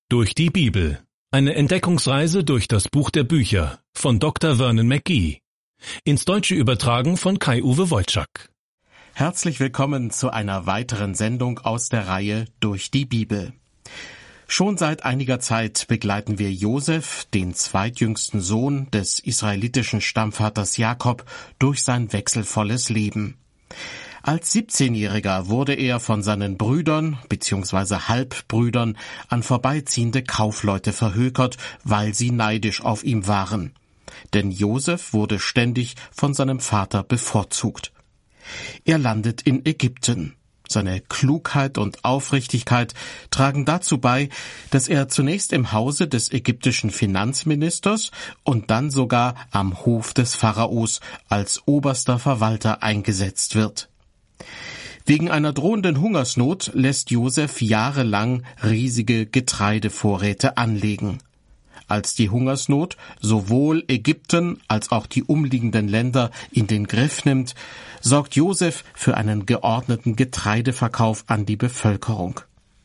Durch die Bibel. Eine Entdeckungsreise durch das Buch der Bücher von Dr. Vernon McGee. Ins Deutsche übertragen von Kai-Uwe Wojczak. Herzlich willkommen zu einer weiteren Sendung aus der Reihe Durch die Bibel. Schon seit einiger Zeit begleiten wir Josef, den zweitjüngsten Sohn des israelitischen Stammvaters Jakob, durch sein wechselvolles Leben. Als 17-Jähriger wurde er von seinen Brüdern bzw. Halbbrüdern an vorbeiziehende Kaufleute verhökert, weil sie neidisch auf ihm waren. Denn Josef wurde ständig von seinem Vater bevorzugt. Er landet in Ägypten. Seine Klugheit und Aufrichtigkeit tragen dazu bei, dass er zunächst im Hause des ägyptischen Finanzministers und dann sogar am Hof des Pharaos als oberster Verwalter eingesetzt wird. Wegen einer drohenden Hungersnot lässt Josef jahrelang riesige Getreidevorräte anlegen. Als die Hungersnot sowohl Ägypten als auch die umliegenden Länder in den Griff nimmt, sorgt Josef für einen geordneten Getreideverkauf an die Bevölkerung.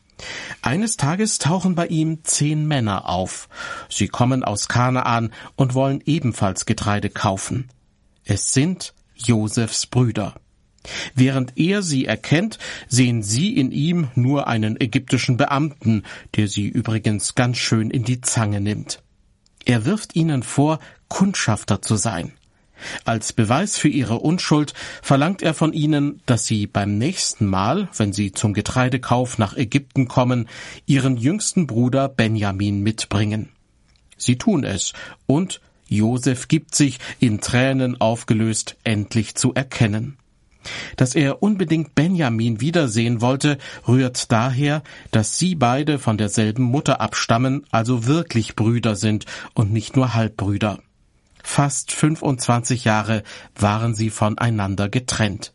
Eines Tages tauchen bei ihm 10 Männer auf. Sie kommen aus Kanaan und wollen ebenfalls Getreide kaufen. Es sind Josefs Brüder. Während er sie erkennt, sehen sie in ihm nur einen ägyptischen Beamten, der sie übrigens ganz schön in die Zange nimmt. Er wirft ihnen vor, Kundschafter zu sein. Als Beweis für ihre Unschuld verlangt er von ihnen, dass sie beim nächsten Mal, wenn sie zum Getreidekauf nach Ägypten kommen, ihren jüngsten Bruder Benjamin mitbringen. Sie tun es, und Josef gibt sich, in Tränen aufgelöst, endlich zu erkennen. Dass er unbedingt Benjamin wiedersehen wollte, rührt daher, dass sie beide von derselben Mutter abstammen, also wirklich Brüder sind und nicht nur Halbbrüder. Fast 25 Jahre waren sie voneinander getrennt.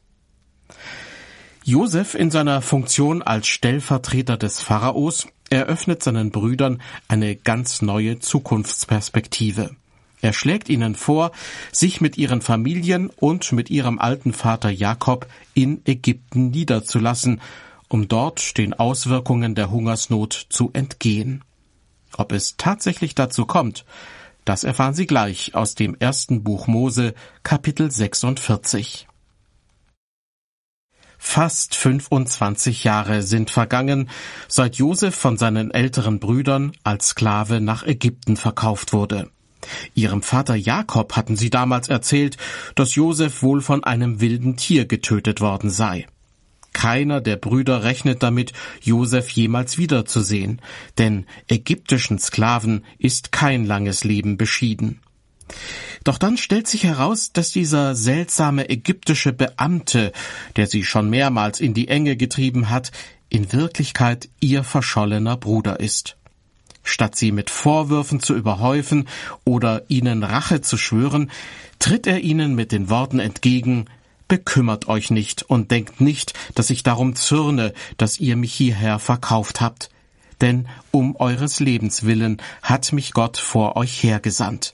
Josef in seiner Funktion als Stellvertreter des Pharaos eröffnet seinen Brüdern eine ganz neue Zukunftsperspektive. Er schlägt ihnen vor, sich mit ihren Familien und mit ihrem alten Vater Jakob in Ägypten niederzulassen, um dort den Auswirkungen der Hungersnot zu entgehen. Ob es tatsächlich dazu kommt, das erfahren Sie gleich aus dem 1. Buch Mose, Kapitel 46. Fast 25 Jahre sind vergangen, seit Josef von seinen älteren Brüdern als Sklave nach Ägypten verkauft wurde. Ihrem Vater Jakob hatten sie damals erzählt, dass Josef wohl von einem wilden Tier getötet worden sei. Keiner der Brüder rechnet damit, Josef jemals wiederzusehen, denn ägyptischen Sklaven ist kein langes Leben beschieden. Doch dann stellt sich heraus, dass dieser seltsame ägyptische Beamte, der sie schon mehrmals in die Enge getrieben hat, in Wirklichkeit ihr verschollener Bruder ist. Statt sie mit Vorwürfen zu überhäufen oder ihnen Rache zu schwören, tritt er ihnen mit den Worten entgegen: Bekümmert euch nicht und denkt nicht, dass ich darum zürne, dass ihr mich hierher verkauft habt. Denn um eures Lebens willen hat mich Gott vor euch hergesandt.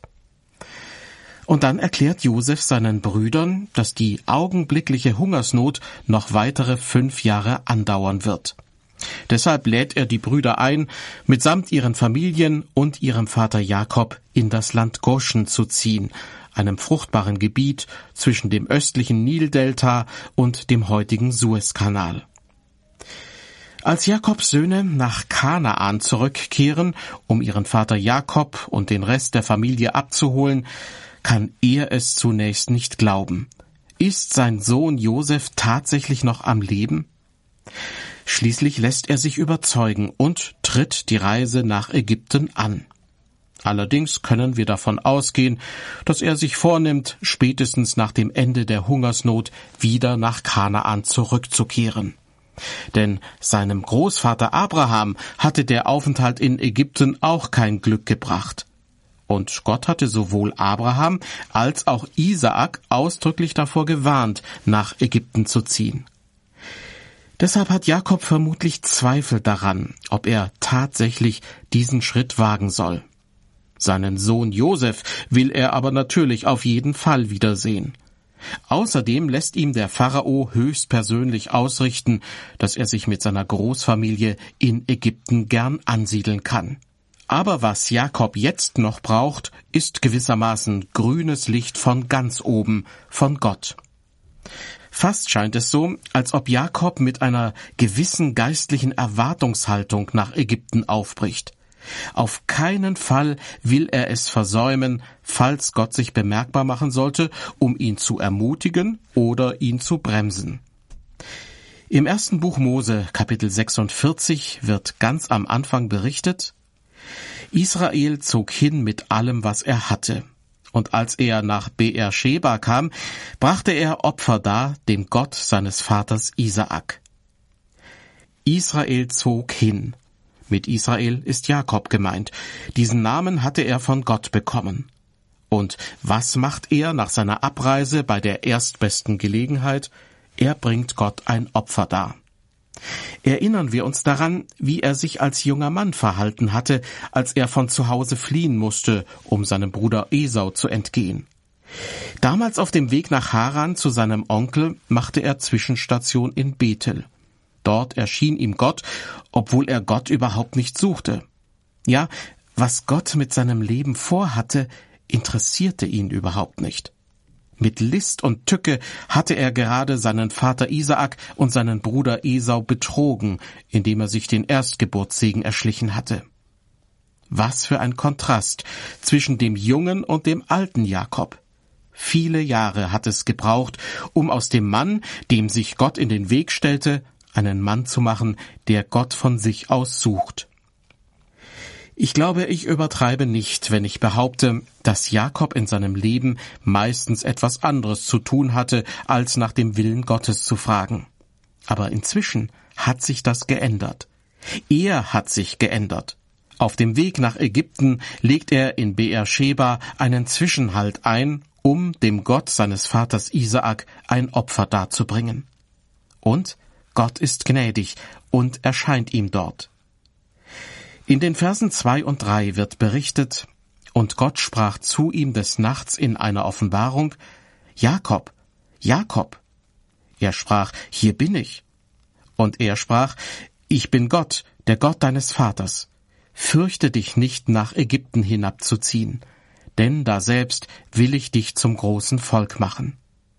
Und dann erklärt Josef seinen Brüdern, dass die augenblickliche Hungersnot noch weitere 5 Jahre andauern wird. Deshalb lädt er die Brüder ein, mitsamt ihren Familien und ihrem Vater Jakob in das Land Goschen zu ziehen, einem fruchtbaren Gebiet zwischen dem östlichen Nildelta und dem heutigen Suezkanal. Als Jakobs Söhne nach Kanaan zurückkehren, um ihren Vater Jakob und den Rest der Familie abzuholen, kann er es zunächst nicht glauben. Ist sein Sohn Josef tatsächlich noch am Leben? Schließlich lässt er sich überzeugen und tritt die Reise nach Ägypten an. Allerdings können wir davon ausgehen, dass er sich vornimmt, spätestens nach dem Ende der Hungersnot wieder nach Kanaan zurückzukehren. Denn seinem Großvater Abraham hatte der Aufenthalt in Ägypten auch kein Glück gebracht. Und Gott hatte sowohl Abraham als auch Isaak ausdrücklich davor gewarnt, nach Ägypten zu ziehen. Deshalb hat Jakob vermutlich Zweifel daran, ob er tatsächlich diesen Schritt wagen soll. Seinen Sohn Josef will er aber natürlich auf jeden Fall wiedersehen. Außerdem lässt ihm der Pharao höchstpersönlich ausrichten, dass er sich mit seiner Großfamilie in Ägypten gern ansiedeln kann. Aber was Jakob jetzt noch braucht, ist gewissermaßen grünes Licht von ganz oben, von Gott. Fast scheint es so, als ob Jakob mit einer gewissen geistlichen Erwartungshaltung nach Ägypten aufbricht. Auf keinen Fall will er es versäumen, falls Gott sich bemerkbar machen sollte, um ihn zu ermutigen oder ihn zu bremsen. Im 1. Buch Mose, Kapitel 46, wird ganz am Anfang berichtet: Israel zog hin mit allem, was er hatte. Und als er nach Beersheba kam, brachte er Opfer dar dem Gott seines Vaters Isaak. Israel zog hin. Mit Israel ist Jakob gemeint. Diesen Namen hatte er von Gott bekommen. Und was macht er nach seiner Abreise bei der erstbesten Gelegenheit? Er bringt Gott ein Opfer dar. Erinnern wir uns daran, wie er sich als junger Mann verhalten hatte, als er von zu Hause fliehen musste, um seinem Bruder Esau zu entgehen. Damals auf dem Weg nach Haran zu seinem Onkel machte er Zwischenstation in Bethel. Dort erschien ihm Gott, obwohl er Gott überhaupt nicht suchte. Ja, was Gott mit seinem Leben vorhatte, interessierte ihn überhaupt nicht. Mit List und Tücke hatte er gerade seinen Vater Isaak und seinen Bruder Esau betrogen, indem er sich den Erstgeburtssegen erschlichen hatte. Was für ein Kontrast zwischen dem jungen und dem alten Jakob. Viele Jahre hat es gebraucht, um aus dem Mann, dem sich Gott in den Weg stellte, einen Mann zu machen, der Gott von sich aus sucht. Ich glaube, ich übertreibe nicht, wenn ich behaupte, dass Jakob in seinem Leben meistens etwas anderes zu tun hatte, als nach dem Willen Gottes zu fragen. Aber inzwischen hat sich das geändert. Er hat sich geändert. Auf dem Weg nach Ägypten legt er in Beersheba einen Zwischenhalt ein, um dem Gott seines Vaters Isaak ein Opfer darzubringen. Und Gott ist gnädig und erscheint ihm dort. In den Versen 2 und 3 wird berichtet: Und Gott sprach zu ihm des Nachts in einer Offenbarung: Jakob, Jakob. Er sprach: Hier bin ich. Und er sprach: Ich bin Gott, der Gott deines Vaters. Fürchte dich nicht, nach Ägypten hinabzuziehen, denn daselbst will ich dich zum großen Volk machen.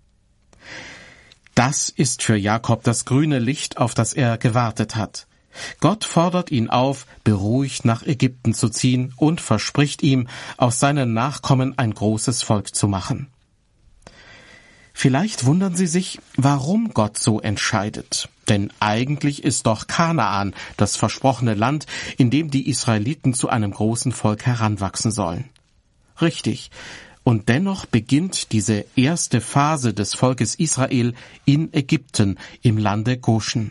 Das ist für Jakob das grüne Licht, auf das er gewartet hat. Gott fordert ihn auf, beruhigt nach Ägypten zu ziehen und verspricht ihm, aus seinen Nachkommen ein großes Volk zu machen. Vielleicht wundern Sie sich, warum Gott so entscheidet. Denn eigentlich ist doch Kanaan das versprochene Land, in dem die Israeliten zu einem großen Volk heranwachsen sollen. Richtig. Und dennoch beginnt diese erste Phase des Volkes Israel in Ägypten, im Lande Goschen.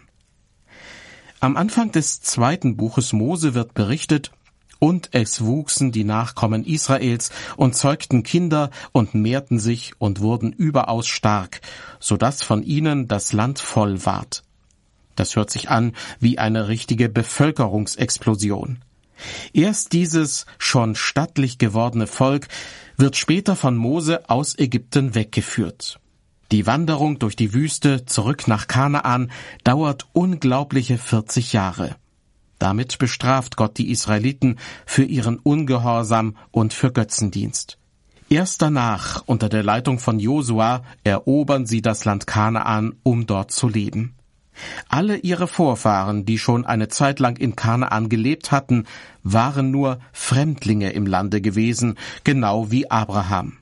Am Anfang des 2. Buches Mose wird berichtet: Und es wuchsen die Nachkommen Israels und zeugten Kinder und mehrten sich und wurden überaus stark, so dass von ihnen das Land voll ward. Das hört sich an wie eine richtige Bevölkerungsexplosion. Erst dieses schon stattlich gewordene Volk wird später von Mose aus Ägypten weggeführt. Die Wanderung durch die Wüste zurück nach Kanaan dauert unglaubliche 40 Jahre. Damit bestraft Gott die Israeliten für ihren Ungehorsam und für Götzendienst. Erst danach, unter der Leitung von Josua, erobern sie das Land Kanaan, um dort zu leben. Alle ihre Vorfahren, die schon eine Zeit lang in Kanaan gelebt hatten, waren nur Fremdlinge im Lande gewesen, genau wie Abraham.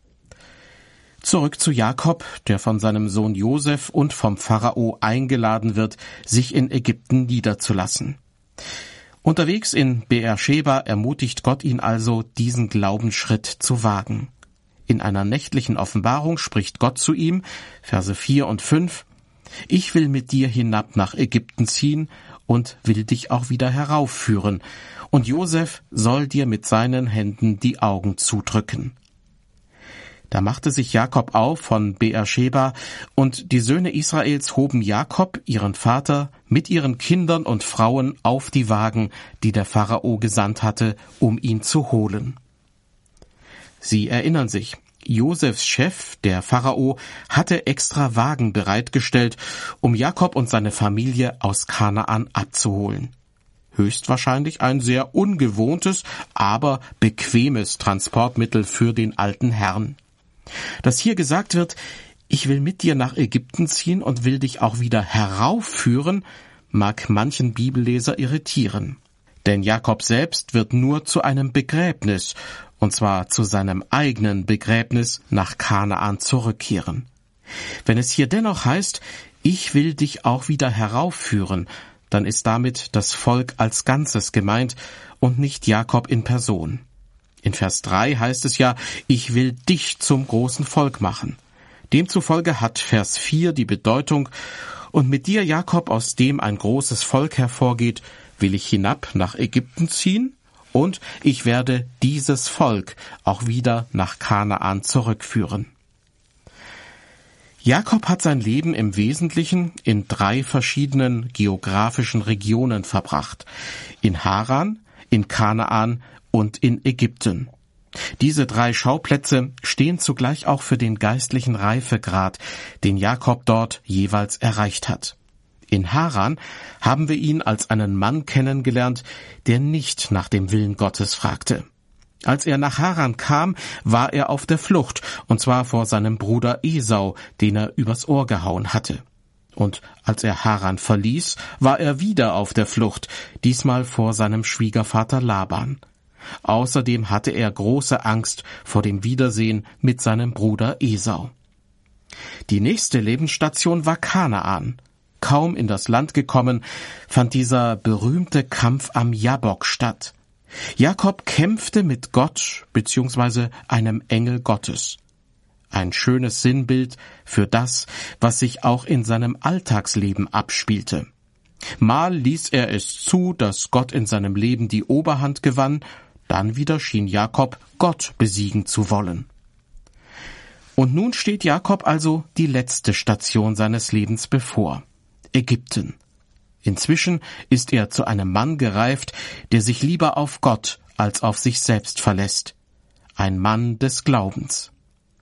Zurück zu Jakob, der von seinem Sohn Josef und vom Pharao eingeladen wird, sich in Ägypten niederzulassen. Unterwegs in Beersheba ermutigt Gott ihn also, diesen Glaubensschritt zu wagen. In einer nächtlichen Offenbarung spricht Gott zu ihm, Verse 4 und 5, Ich will mit dir hinab nach Ägypten ziehen und will dich auch wieder heraufführen, und Josef soll dir mit seinen Händen die Augen zudrücken. Da machte sich Jakob auf von Beersheba, und die Söhne Israels hoben Jakob, ihren Vater, mit ihren Kindern und Frauen auf die Wagen, die der Pharao gesandt hatte, um ihn zu holen. Sie erinnern sich, Josefs Chef, der Pharao, hatte extra Wagen bereitgestellt, um Jakob und seine Familie aus Kanaan abzuholen. Höchstwahrscheinlich ein sehr ungewohntes, aber bequemes Transportmittel für den alten Herrn. Dass hier gesagt wird, ich will mit dir nach Ägypten ziehen und will dich auch wieder heraufführen, mag manchen Bibelleser irritieren. Denn Jakob selbst wird nur zu einem Begräbnis, und zwar zu seinem eigenen Begräbnis nach Kanaan zurückkehren. Wenn es hier dennoch heißt, ich will dich auch wieder heraufführen, dann ist damit das Volk als Ganzes gemeint und nicht Jakob in Person. In Vers 3 heißt es ja, ich will dich zum großen Volk machen. Demzufolge hat Vers 4 die Bedeutung, und mit dir, Jakob, aus dem ein großes Volk hervorgeht, will ich hinab nach Ägypten ziehen, und ich werde dieses Volk auch wieder nach Kanaan zurückführen. Jakob hat sein Leben im Wesentlichen in 3 verschiedenen geografischen Regionen verbracht: in Haran, in Kanaan und in Ägypten. Diese 3 Schauplätze stehen zugleich auch für den geistlichen Reifegrad, den Jakob dort jeweils erreicht hat. In Haran haben wir ihn als einen Mann kennengelernt, der nicht nach dem Willen Gottes fragte. Als er nach Haran kam, war er auf der Flucht, und zwar vor seinem Bruder Esau, den er übers Ohr gehauen hatte. Und als er Haran verließ, war er wieder auf der Flucht, diesmal vor seinem Schwiegervater Laban. Außerdem hatte er große Angst vor dem Wiedersehen mit seinem Bruder Esau. Die nächste Lebensstation war Kanaan. Kaum in das Land gekommen, fand dieser berühmte Kampf am Jabbok statt. Jakob kämpfte mit Gott bzw. einem Engel Gottes. Ein schönes Sinnbild für das, was sich auch in seinem Alltagsleben abspielte. Mal ließ er es zu, dass Gott in seinem Leben die Oberhand gewann, dann wieder schien Jakob Gott besiegen zu wollen. Und nun steht Jakob also die letzte Station seines Lebens bevor: Ägypten. Inzwischen ist er zu einem Mann gereift, der sich lieber auf Gott als auf sich selbst verlässt. Ein Mann des Glaubens.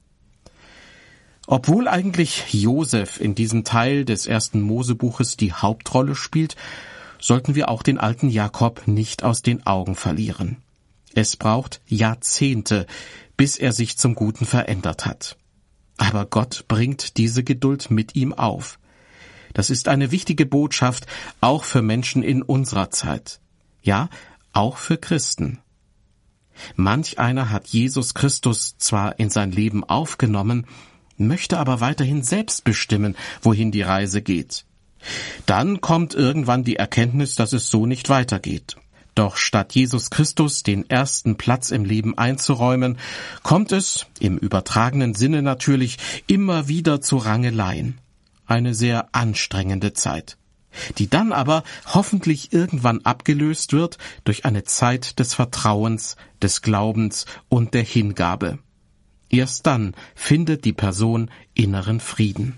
Obwohl eigentlich Josef in diesem Teil des 1. Mosebuches die Hauptrolle spielt, sollten wir auch den alten Jakob nicht aus den Augen verlieren. Es braucht Jahrzehnte, bis er sich zum Guten verändert hat. Aber Gott bringt diese Geduld mit ihm auf. Das ist eine wichtige Botschaft, auch für Menschen in unserer Zeit. Ja, auch für Christen. Manch einer hat Jesus Christus zwar in sein Leben aufgenommen, möchte aber weiterhin selbst bestimmen, wohin die Reise geht. Dann kommt irgendwann die Erkenntnis, dass es so nicht weitergeht. Doch statt Jesus Christus den ersten Platz im Leben einzuräumen, kommt es, im übertragenen Sinne natürlich, immer wieder zu Rangeleien. Eine sehr anstrengende Zeit, die dann aber hoffentlich irgendwann abgelöst wird durch eine Zeit des Vertrauens, des Glaubens und der Hingabe. Erst dann findet die Person inneren Frieden.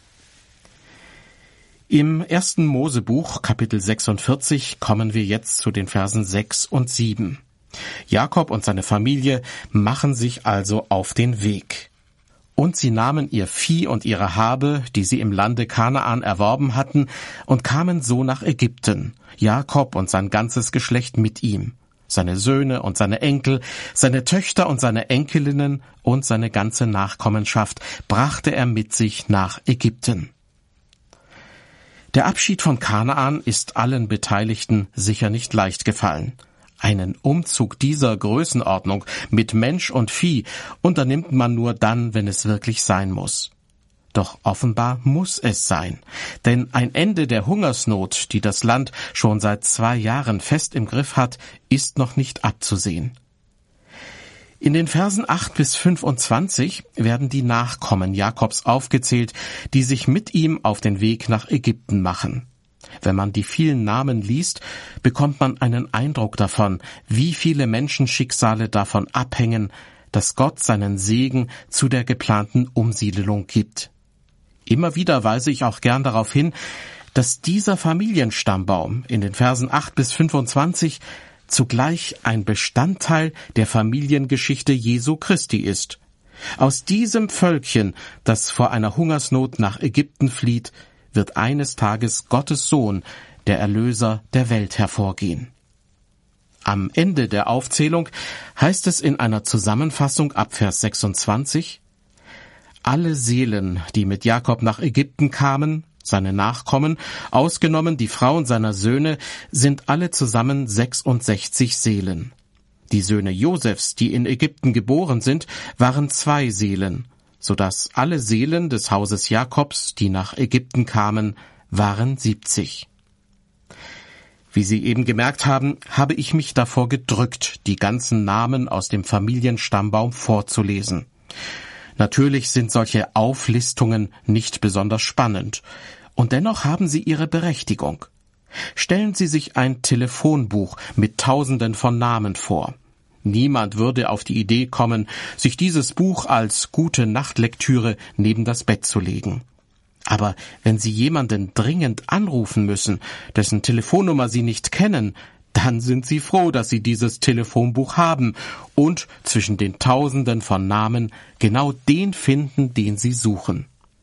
Im 1. Mosebuch, Kapitel 46, kommen wir jetzt zu den Versen 6 und 7. Jakob und seine Familie machen sich also auf den Weg. Und sie nahmen ihr Vieh und ihre Habe, die sie im Lande Kanaan erworben hatten, und kamen so nach Ägypten, Jakob und sein ganzes Geschlecht mit ihm, seine Söhne und seine Enkel, seine Töchter und seine Enkelinnen und seine ganze Nachkommenschaft brachte er mit sich nach Ägypten. Der Abschied von Kanaan ist allen Beteiligten sicher nicht leicht gefallen. Einen Umzug dieser Größenordnung mit Mensch und Vieh unternimmt man nur dann, wenn es wirklich sein muss. Doch offenbar muss es sein, denn ein Ende der Hungersnot, die das Land schon seit 2 Jahren fest im Griff hat, ist noch nicht abzusehen. In den Versen 8 bis 25 werden die Nachkommen Jakobs aufgezählt, die sich mit ihm auf den Weg nach Ägypten machen. Wenn man die vielen Namen liest, bekommt man einen Eindruck davon, wie viele Menschenschicksale davon abhängen, dass Gott seinen Segen zu der geplanten Umsiedelung gibt. Immer wieder weise ich auch gern darauf hin, dass dieser Familienstammbaum in den Versen 8 bis 25 zugleich ein Bestandteil der Familiengeschichte Jesu Christi ist. Aus diesem Völkchen, das vor einer Hungersnot nach Ägypten flieht, wird eines Tages Gottes Sohn, der Erlöser der Welt, hervorgehen. Am Ende der Aufzählung heißt es in einer Zusammenfassung ab Vers 26: Alle Seelen, die mit Jakob nach Ägypten kamen, seine Nachkommen, ausgenommen die Frauen seiner Söhne, sind alle zusammen 66 Seelen. Die Söhne Josefs, die in Ägypten geboren sind, waren 2 Seelen, so dass alle Seelen des Hauses Jakobs, die nach Ägypten kamen, waren 70. Wie Sie eben gemerkt haben, habe ich mich davor gedrückt, die ganzen Namen aus dem Familienstammbaum vorzulesen. Natürlich sind solche Auflistungen nicht besonders spannend, und dennoch haben sie ihre Berechtigung. Stellen Sie sich ein Telefonbuch mit Tausenden von Namen vor. Niemand würde auf die Idee kommen, sich dieses Buch als Gute-Nacht-Lektüre neben das Bett zu legen. Aber wenn Sie jemanden dringend anrufen müssen, dessen Telefonnummer Sie nicht kennen, dann sind Sie froh, dass Sie dieses Telefonbuch haben und zwischen den Tausenden von Namen genau den finden, den Sie suchen.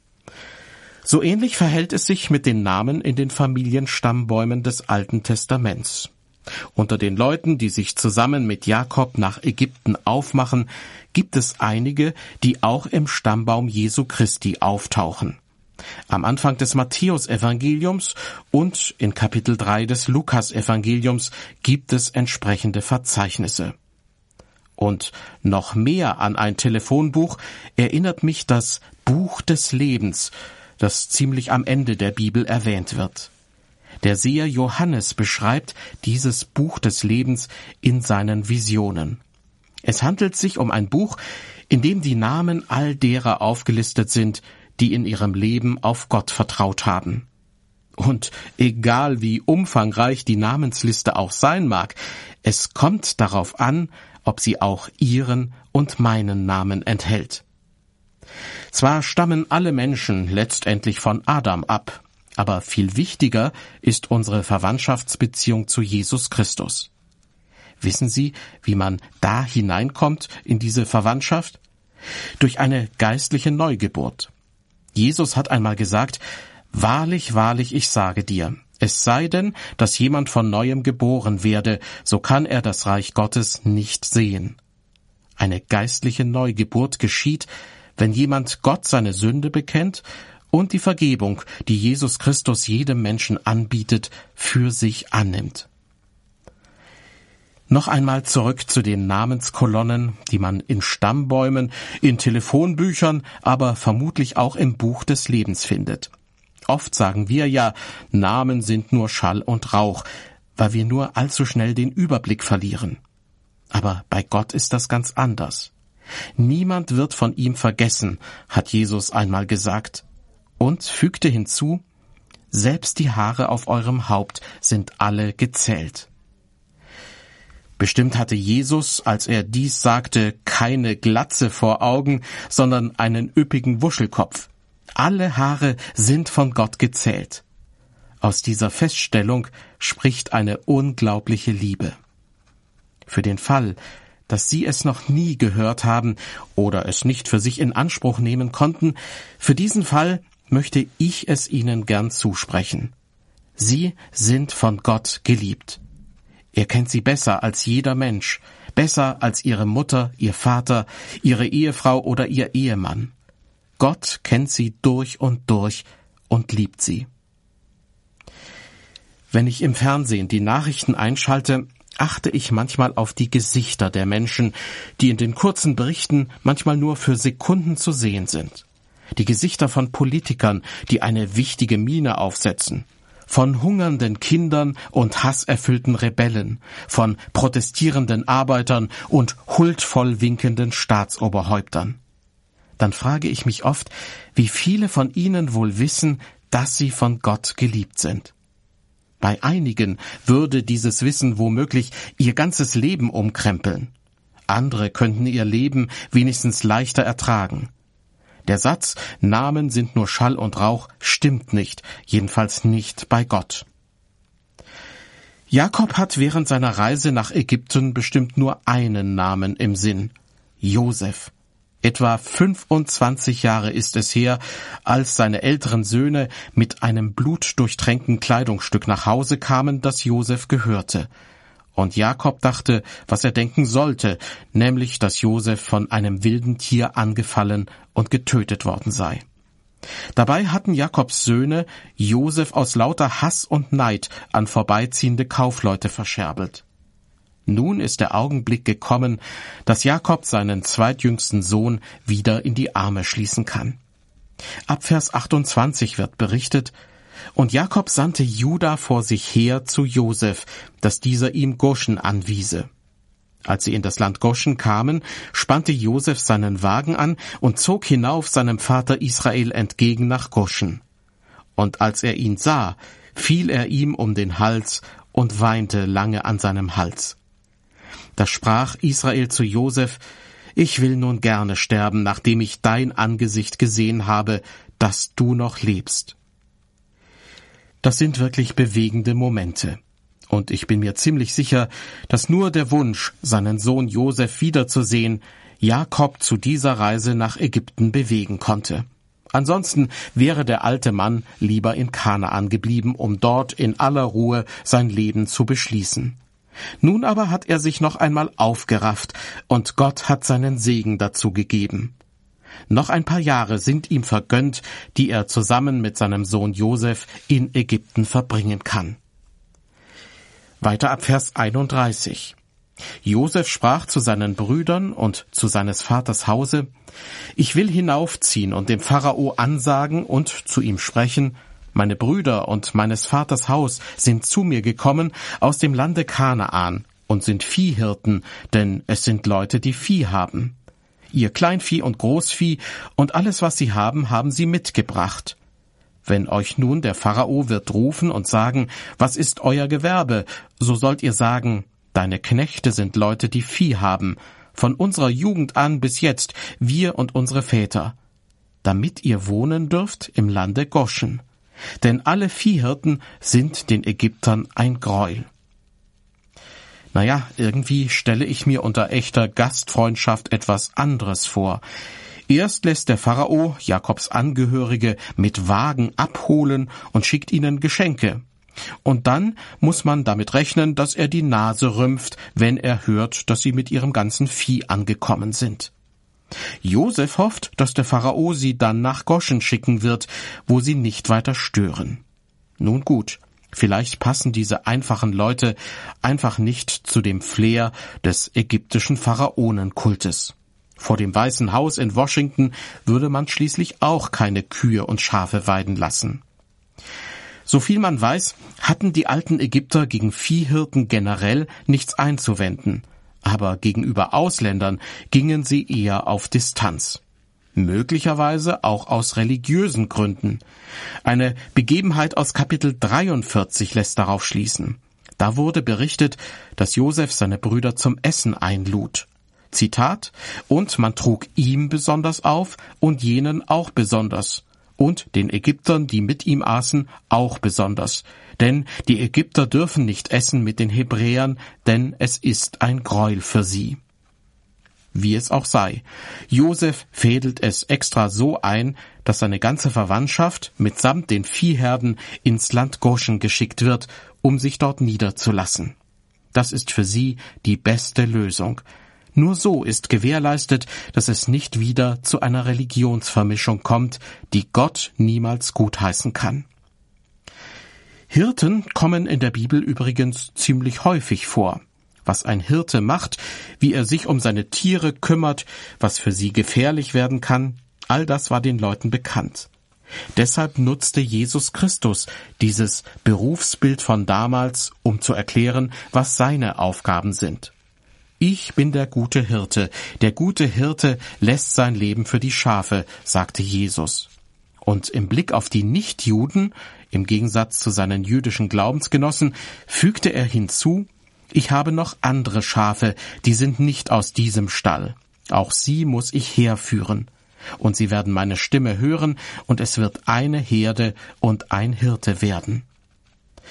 So ähnlich verhält es sich mit den Namen in den Familienstammbäumen des Alten Testaments. Unter den Leuten, die sich zusammen mit Jakob nach Ägypten aufmachen, gibt es einige, die auch im Stammbaum Jesu Christi auftauchen. Am Anfang des Matthäus-Evangeliums und in Kapitel 3 des Lukas-Evangeliums gibt es entsprechende Verzeichnisse. Und noch mehr an ein Telefonbuch erinnert mich das Buch des Lebens, das ziemlich am Ende der Bibel erwähnt wird. Der Seher Johannes beschreibt dieses Buch des Lebens in seinen Visionen. Es handelt sich um ein Buch, in dem die Namen all derer aufgelistet sind, die in ihrem Leben auf Gott vertraut haben. Und egal wie umfangreich die Namensliste auch sein mag, es kommt darauf an, ob sie auch Ihren und meinen Namen enthält. Zwar stammen alle Menschen letztendlich von Adam ab, aber viel wichtiger ist unsere Verwandtschaftsbeziehung zu Jesus Christus. Wissen Sie, wie man da hineinkommt in diese Verwandtschaft? Durch eine geistliche Neugeburt. Jesus hat einmal gesagt: Wahrlich, wahrlich, ich sage dir, es sei denn, dass jemand von Neuem geboren werde, so kann er das Reich Gottes nicht sehen. Eine geistliche Neugeburt geschieht, wenn jemand Gott seine Sünde bekennt und die Vergebung, die Jesus Christus jedem Menschen anbietet, für sich annimmt. Noch einmal zurück zu den Namenskolonnen, die man in Stammbäumen, in Telefonbüchern, aber vermutlich auch im Buch des Lebens findet. Oft sagen wir ja, Namen sind nur Schall und Rauch, weil wir nur allzu schnell den Überblick verlieren. Aber bei Gott ist das ganz anders. Niemand wird von ihm vergessen, hat Jesus einmal gesagt, und fügte hinzu: Selbst die Haare auf eurem Haupt sind alle gezählt. Bestimmt hatte Jesus, als er dies sagte, keine Glatze vor Augen, sondern einen üppigen Wuschelkopf. Alle Haare sind von Gott gezählt. Aus dieser Feststellung spricht eine unglaubliche Liebe. Für den Fall, dass Sie es noch nie gehört haben oder es nicht für sich in Anspruch nehmen konnten, für diesen Fall möchte ich es Ihnen gern zusprechen. Sie sind von Gott geliebt. Er kennt Sie besser als jeder Mensch, besser als Ihre Mutter, Ihr Vater, Ihre Ehefrau oder Ihr Ehemann. Gott kennt Sie durch und liebt Sie. Wenn ich im Fernsehen die Nachrichten einschalte, achte ich manchmal auf die Gesichter der Menschen, die in den kurzen Berichten manchmal nur für Sekunden zu sehen sind. Die Gesichter von Politikern, die eine wichtige Miene aufsetzen, von hungernden Kindern und hasserfüllten Rebellen, von protestierenden Arbeitern und huldvoll winkenden Staatsoberhäuptern. Dann frage ich mich oft, wie viele von ihnen wohl wissen, dass sie von Gott geliebt sind. Bei einigen würde dieses Wissen womöglich ihr ganzes Leben umkrempeln. Andere könnten ihr Leben wenigstens leichter ertragen. Der Satz, Namen sind nur Schall und Rauch, stimmt nicht, jedenfalls nicht bei Gott. Jakob hat während seiner Reise nach Ägypten bestimmt nur einen Namen im Sinn: Josef. Etwa 25 Jahre ist es her, als seine älteren Söhne mit einem blutdurchtränkten Kleidungsstück nach Hause kamen, das Josef gehörte. Und Jakob dachte, was er denken sollte, nämlich, dass Josef von einem wilden Tier angefallen und getötet worden sei. Dabei hatten Jakobs Söhne Josef aus lauter Hass und Neid an vorbeiziehende Kaufleute verscherbelt. Nun ist der Augenblick gekommen, dass Jakob seinen zweitjüngsten Sohn wieder in die Arme schließen kann. Ab Vers 28 wird berichtet: Und Jakob sandte Juda vor sich her zu Josef, dass dieser ihm Goschen anwiese. Als sie in das Land Goschen kamen, spannte Josef seinen Wagen an und zog hinauf seinem Vater Israel entgegen nach Goschen. Und als er ihn sah, fiel er ihm um den Hals und weinte lange an seinem Hals. Da sprach Israel zu Josef: Ich will nun gerne sterben, nachdem ich dein Angesicht gesehen habe, dass du noch lebst. Das sind wirklich bewegende Momente. Und ich bin mir ziemlich sicher, dass nur der Wunsch, seinen Sohn Josef wiederzusehen, Jakob zu dieser Reise nach Ägypten bewegen konnte. Ansonsten wäre der alte Mann lieber in Kanaan geblieben, um dort in aller Ruhe sein Leben zu beschließen. Nun aber hat er sich noch einmal aufgerafft, und Gott hat seinen Segen dazu gegeben. Noch ein paar Jahre sind ihm vergönnt, die er zusammen mit seinem Sohn Josef in Ägypten verbringen kann. Weiter ab Vers 31. Josef sprach zu seinen Brüdern und zu seines Vaters Hause: Ich will hinaufziehen und dem Pharao ansagen und zu ihm sprechen: Meine Brüder und meines Vaters Haus sind zu mir gekommen aus dem Lande Kanaan und sind Viehhirten, denn es sind Leute, die Vieh haben. Ihr Kleinvieh und Großvieh und alles, was sie haben, haben sie mitgebracht. Wenn euch nun der Pharao wird rufen und sagen: Was ist euer Gewerbe? So sollt ihr sagen: Deine Knechte sind Leute, die Vieh haben, von unserer Jugend an bis jetzt, wir und unsere Väter, damit ihr wohnen dürft im Lande Goschen. Denn alle Viehhirten sind den Ägyptern ein Greuel. Naja, irgendwie stelle ich mir unter echter Gastfreundschaft etwas anderes vor. Erst lässt der Pharao Jakobs Angehörige mit Wagen abholen und schickt ihnen Geschenke. Und dann muss man damit rechnen, dass er die Nase rümpft, wenn er hört, dass sie mit ihrem ganzen Vieh angekommen sind. Josef hofft, dass der Pharao sie dann nach Goschen schicken wird, wo sie nicht weiter stören. Nun gut, vielleicht passen diese einfachen Leute einfach nicht zu dem Flair des ägyptischen Pharaonenkultes. Vor dem Weißen Haus in Washington würde man schließlich auch keine Kühe und Schafe weiden lassen. Soviel man weiß, hatten die alten Ägypter gegen Viehhirten generell nichts einzuwenden, aber gegenüber Ausländern gingen sie eher auf Distanz. Möglicherweise auch aus religiösen Gründen. Eine Begebenheit aus Kapitel 43 lässt darauf schließen. Da wurde berichtet, dass Josef seine Brüder zum Essen einlud. Zitat: Und man trug ihm besonders auf und jenen auch besonders. Und den Ägyptern, die mit ihm aßen, auch besonders. Denn die Ägypter dürfen nicht essen mit den Hebräern, denn es ist ein Greuel für sie. Wie es auch sei, Josef fädelt es extra so ein, dass seine ganze Verwandtschaft mitsamt den Viehherden ins Land Goschen geschickt wird, um sich dort niederzulassen. Das ist für sie die beste Lösung. Nur so ist gewährleistet, dass es nicht wieder zu einer Religionsvermischung kommt, die Gott niemals gutheißen kann. Hirten kommen in der Bibel übrigens ziemlich häufig vor. Was ein Hirte macht, wie er sich um seine Tiere kümmert, was für sie gefährlich werden kann, all das war den Leuten bekannt. Deshalb nutzte Jesus Christus dieses Berufsbild von damals, um zu erklären, was seine Aufgaben sind. Ich bin der gute Hirte. Der gute Hirte lässt sein Leben für die Schafe, sagte Jesus. Und im Blick auf die Nichtjuden, im Gegensatz zu seinen jüdischen Glaubensgenossen, fügte er hinzu: Ich habe noch andere Schafe, die sind nicht aus diesem Stall. Auch sie muss ich herführen. Und sie werden meine Stimme hören, und es wird eine Herde und ein Hirte werden.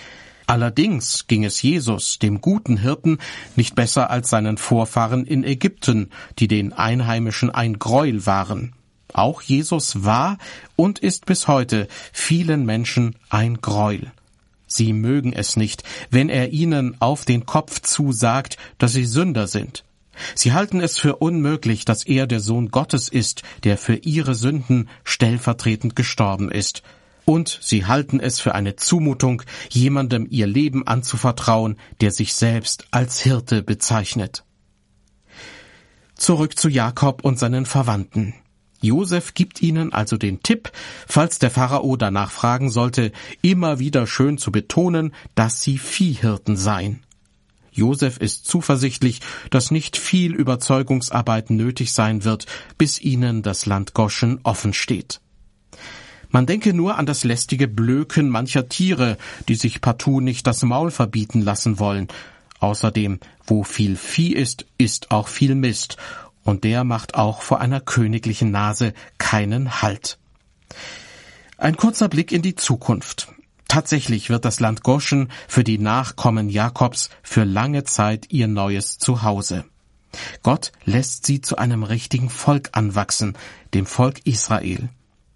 Allerdings ging es Jesus, dem guten Hirten, nicht besser als seinen Vorfahren in Ägypten, die den Einheimischen ein Gräuel waren. Auch Jesus war und ist bis heute vielen Menschen ein Gräuel. Sie mögen es nicht, wenn er ihnen auf den Kopf zusagt, dass sie Sünder sind. Sie halten es für unmöglich, dass er der Sohn Gottes ist, der für ihre Sünden stellvertretend gestorben ist. Und sie halten es für eine Zumutung, jemandem ihr Leben anzuvertrauen, der sich selbst als Hirte bezeichnet. Zurück zu Jakob und seinen Verwandten. Josef gibt ihnen also den Tipp, falls der Pharao danach fragen sollte, immer wieder schön zu betonen, dass sie Viehhirten seien. Josef ist zuversichtlich, dass nicht viel Überzeugungsarbeit nötig sein wird, bis ihnen das Land Goschen offen steht. Man denke nur an das lästige Blöken mancher Tiere, die sich partout nicht das Maul verbieten lassen wollen. Außerdem, wo viel Vieh ist, ist auch viel Mist, und der macht auch vor einer königlichen Nase keinen Halt. Ein kurzer Blick in die Zukunft. Tatsächlich wird das Land Goschen für die Nachkommen Jakobs für lange Zeit ihr neues Zuhause. Gott lässt sie zu einem richtigen Volk anwachsen, dem Volk Israel.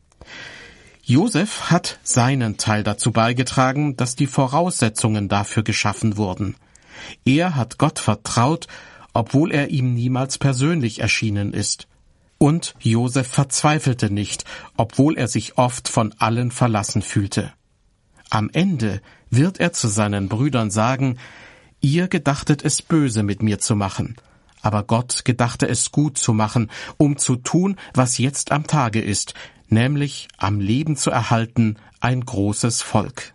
Josef hat seinen Teil dazu beigetragen, dass die Voraussetzungen dafür geschaffen wurden. Er hat Gott vertraut, obwohl er ihm niemals persönlich erschienen ist. Und Josef verzweifelte nicht, obwohl er sich oft von allen verlassen fühlte. Am Ende wird er zu seinen Brüdern sagen, ihr gedachtet es böse mit mir zu machen, aber Gott gedachte es gut zu machen, um zu tun, was jetzt am Tage ist, nämlich am Leben zu erhalten ein großes Volk.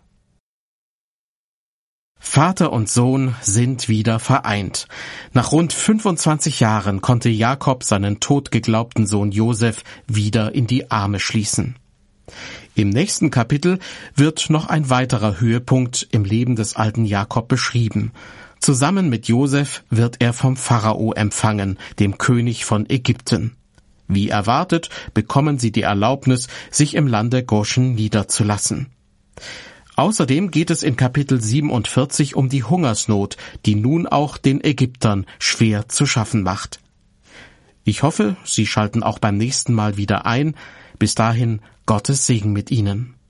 Vater und Sohn sind wieder vereint. Nach rund 25 Jahren konnte Jakob seinen totgeglaubten Sohn Josef wieder in die Arme schließen. Im nächsten Kapitel wird noch ein weiterer Höhepunkt im Leben des alten Jakob beschrieben. Zusammen mit Josef wird er vom Pharao empfangen, dem König von Ägypten. Wie erwartet, bekommen sie die Erlaubnis, sich im Lande Goschen niederzulassen. Außerdem geht es in Kapitel 47 um die Hungersnot, die nun auch den Ägyptern schwer zu schaffen macht. Ich hoffe, Sie schalten auch beim nächsten Mal wieder ein. Bis dahin Gottes Segen mit Ihnen.